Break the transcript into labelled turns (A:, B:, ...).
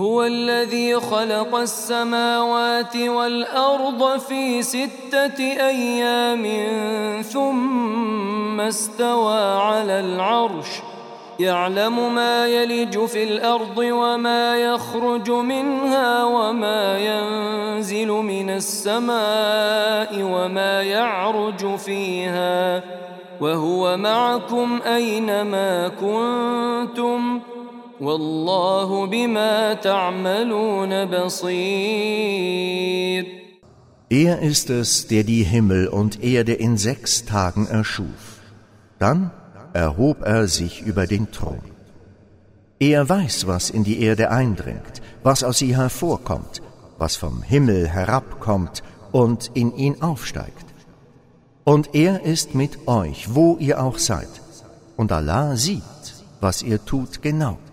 A: هو الذي خلق السماوات والأرض في 6 أيام ثم استوى على العرش يعلم ما يلج في الأرض وما يخرج منها وما ينزل من السماء وما يعرج فيها وهو معكم أينما كنتم والله بما تعملون بصير.
B: Er ist es, der die Himmel und Erde in 6 Tagen erschuf. Dann erhob er sich über den Thron. Er weiß, was in die Erde eindringt, was aus ihr hervorkommt, was vom Himmel herabkommt und in ihn aufsteigt. Und er ist mit euch, wo ihr auch seid. Und Allah sieht, was ihr tut, genau.